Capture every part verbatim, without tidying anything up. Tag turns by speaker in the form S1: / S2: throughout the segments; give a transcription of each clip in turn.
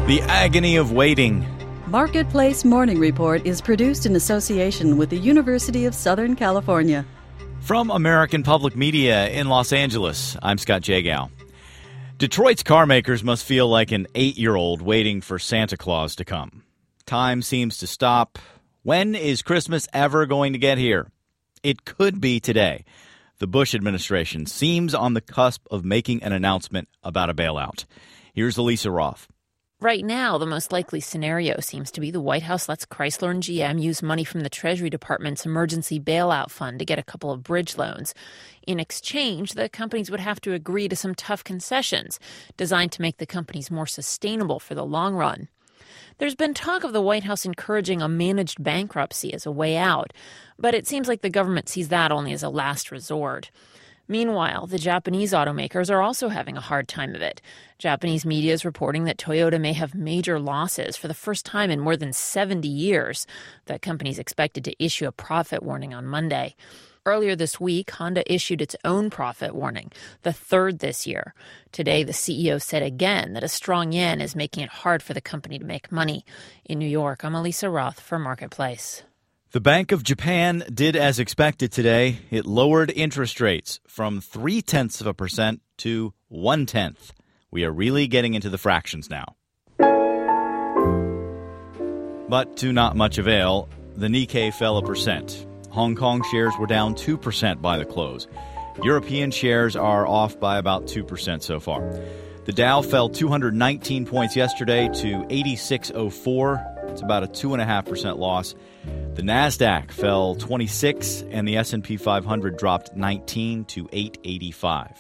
S1: The agony of waiting.
S2: Marketplace Morning Report is produced in association with the University of Southern California.
S1: From American Public Media in Los Angeles, I'm Scott Jagow. Detroit's car makers must feel like an eight-year-old waiting for Santa Claus to come. Time seems to stop. When is Christmas ever going to get here? It could be today. The Bush administration seems on the cusp of making an announcement about a bailout. Here's Elisa Roth.
S3: Right now, the most likely scenario seems to be the White House lets Chrysler and G M use money from the Treasury Department's emergency bailout fund to get a couple of bridge loans. In exchange, the companies would have to agree to some tough concessions designed to make the companies more sustainable for the long run. There's been talk of the White House encouraging a managed bankruptcy as a way out, but it seems like the government sees that only as a last resort. Meanwhile, the Japanese automakers are also having a hard time of it. Japanese media is reporting that Toyota may have major losses for the first time in more than seventy years. The company is expected to issue a profit warning on Monday. Earlier this week, Honda issued its own profit warning, the third this year. Today, the C E O said again that a strong yen is making it hard for the company to make money. In New York, I'm Elisa Roth for Marketplace.
S1: The Bank of Japan did as expected today. It lowered interest rates from three-tenths of a percent to one-tenth. We are really getting into the fractions now. But to not much avail, the Nikkei fell a percent. Hong Kong shares were down two percent by the close. European shares are off by about two percent so far. The Dow fell two hundred nineteen points yesterday to eighty-six oh four. It's about a two point five percent loss. The Nasdaq fell twenty-six, and the S and P five hundred dropped nineteen to eight eighty-five.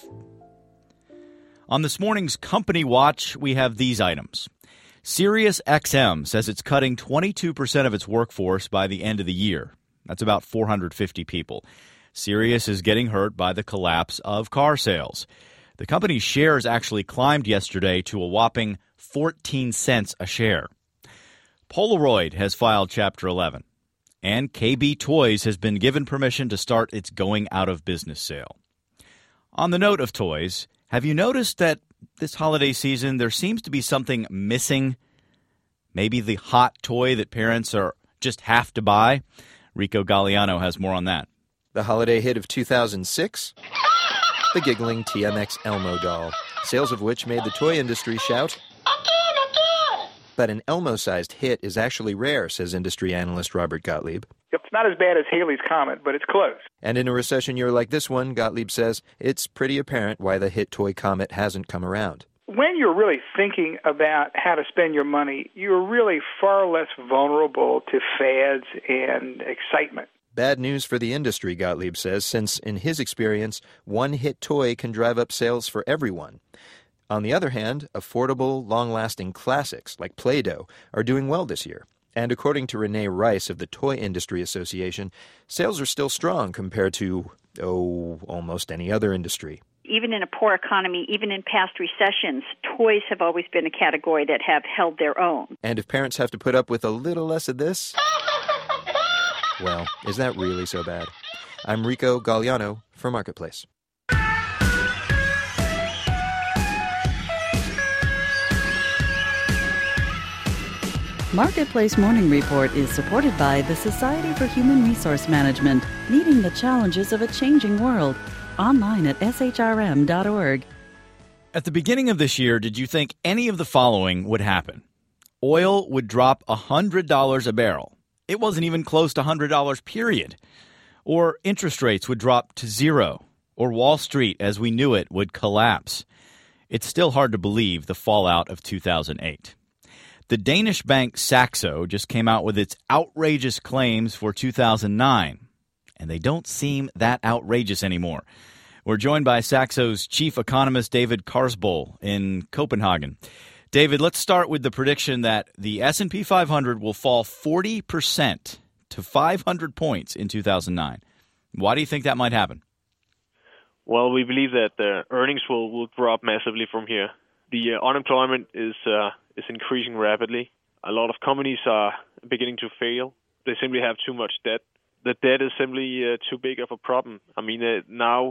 S1: On this morning's Company Watch, we have these items. SiriusXM says it's cutting twenty-two percent of its workforce by the end of the year. That's about four hundred fifty people. Sirius is getting hurt by the collapse of car sales. The company's shares actually climbed yesterday to a whopping fourteen cents a share. Polaroid has filed Chapter eleven, and K B Toys has been given permission to start its going-out-of-business sale. On the note of toys, have you noticed that this holiday season there seems to be something missing? Maybe the hot toy that parents are just have to buy? Rico Galliano has more on that.
S4: The holiday hit of two thousand six? The giggling T M X Elmo doll, sales of which made the toy industry shout, but an Elmo-sized hit is actually rare, says industry analyst Robert Gottlieb.
S5: It's not as bad as Halley's Comet, but it's close.
S4: And in a recession year like this one, Gottlieb says, it's pretty apparent why the hit toy Comet hasn't come around.
S5: When you're really thinking about how to spend your money, you're really far less vulnerable to fads and excitement.
S4: Bad news for the industry, Gottlieb says, since in his experience, one hit toy can drive up sales for everyone. On the other hand, affordable, long-lasting classics like Play-Doh are doing well this year. And according to Renee Rice of the Toy Industry Association, sales are still strong compared to, oh, almost any other industry.
S6: Even in a poor economy, even in past recessions, toys have always been a category that have held their own.
S4: And if parents have to put up with a little less of this, well, is that really so bad? I'm Rico Galliano for Marketplace.
S2: Marketplace Morning Report is supported by the Society for Human Resource Management, meeting the challenges of a changing world. Online at S H R M dot org.
S1: At the beginning of this year, did you think any of the following would happen? Oil would drop one hundred dollars a barrel. It wasn't even close to one hundred dollars, period. Or interest rates would drop to zero. Or Wall Street, as we knew it, would collapse. It's still hard to believe the fallout of two thousand eight. The Danish bank Saxo just came out with its outrageous claims for two thousand nine, and they don't seem that outrageous anymore. We're joined by Saxo's chief economist, David Karsbol, in Copenhagen. David, let's start with the prediction that the S and P five hundred will fall forty percent to five hundred points in two thousand nine. Why do you think that might happen?
S7: Well, we believe that the earnings will, will drop massively from here. The uh, unemployment is uh, is increasing rapidly. A lot of companies are beginning to fail. They simply have too much debt. The debt is simply uh, too big of a problem. I mean, uh, now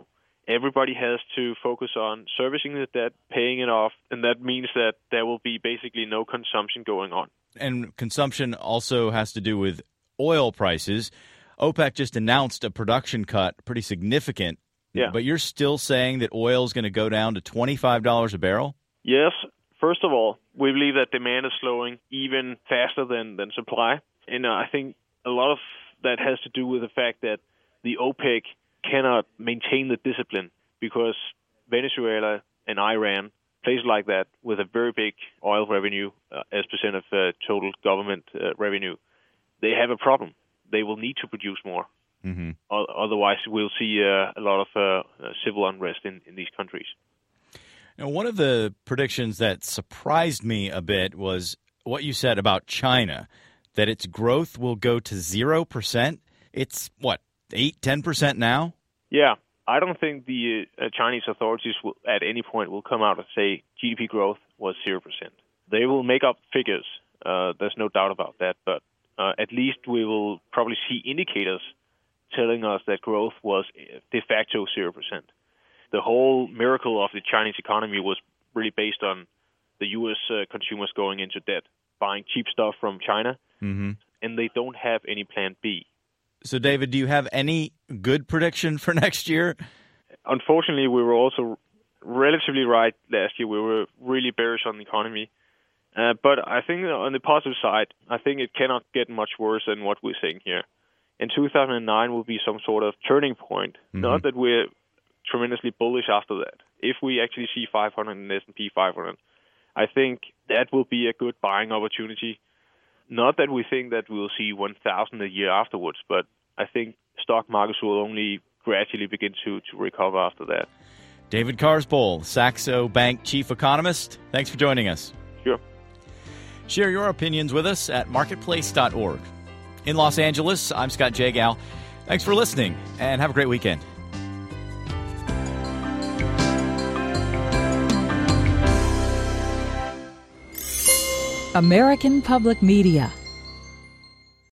S7: Everybody has to focus on servicing the debt, paying it off, and that means that there will be basically no consumption going on.
S1: And consumption also has to do with oil prices. OPEC just announced a production cut, pretty significant.
S7: Yeah.
S1: But you're still saying that oil is going to go down to twenty-five dollars a barrel?
S7: Yes. First of all, we believe that demand is slowing even faster than, than supply. And uh, I think a lot of that has to do with the fact that the OPEC cannot maintain the discipline because Venezuela and Iran, places like that, with a very big oil revenue uh, as percent of uh, total government uh, revenue, they have a problem. They will need to produce more.
S1: Mm-hmm.
S7: O- otherwise, we'll see uh, a lot of uh, uh, civil unrest in, in these countries.
S1: Now, one of the predictions that surprised me a bit was what you said about China, that its growth will go to zero percent. It's, what, eight, ten percent now?
S7: Yeah. I don't think the uh, Chinese authorities will, at any point will come out and say G D P growth was zero percent. They will make up figures. Uh, there's no doubt about that. But uh, at least we will probably see indicators telling us that growth was de facto zero percent. The whole miracle of the Chinese economy was really based on the U S uh, consumers going into debt, buying cheap stuff from China,
S1: mm-hmm.
S7: and they don't have any plan B.
S1: So, David, do you have any good prediction for next year?
S7: Unfortunately, we were also relatively right last year. We were really bearish on the economy. Uh, but I think on the positive side, I think it cannot get much worse than what we're seeing here. And two thousand nine will be some sort of turning point. Mm-hmm. Not that we're tremendously bullish after that. If we actually see five hundred in the S and P five hundred, I think that will be a good buying opportunity. Not that we think that we'll see one thousand a year afterwards, but I think stock markets will only gradually begin to, to recover after that.
S1: David Carsboll, Saxo Bank Chief Economist, thanks for joining us.
S7: Sure.
S1: Share your opinions with us at marketplace dot org. In Los Angeles, I'm Scott Jagow. Thanks for listening, and have a great weekend.
S8: American Public Media